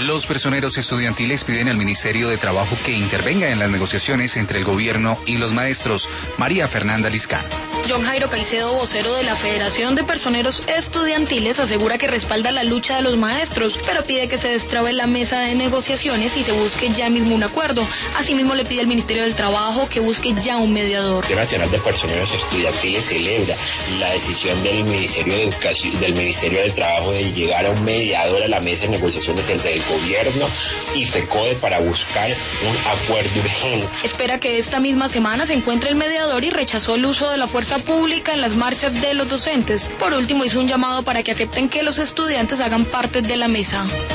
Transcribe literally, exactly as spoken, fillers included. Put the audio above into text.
Los personeros estudiantiles piden al Ministerio de Trabajo que intervenga en las negociaciones entre el gobierno y los maestros. María Fernanda Liscano. John Jairo Caicedo, vocero de la Federación de Personeros Estudiantiles, asegura que respalda la lucha de los maestros, pero pide que se destrabe la mesa de negociaciones y se busque ya mismo un acuerdo. Asimismo, le pide al Ministerio del Trabajo que busque ya un mediador. El Nacional de Personeros Estudiantiles celebra la decisión del Ministerio de Educación, del Ministerio del Trabajo de llegar a un mediador a la mesa de negociaciones entre el gobierno y FECODE para buscar un acuerdo urgente. Espera que esta misma semana se encuentre el mediador y rechazó el uso de la fuerza pública en las marchas de los docentes. Por último, hizo un llamado para que acepten que los estudiantes hagan parte de la mesa.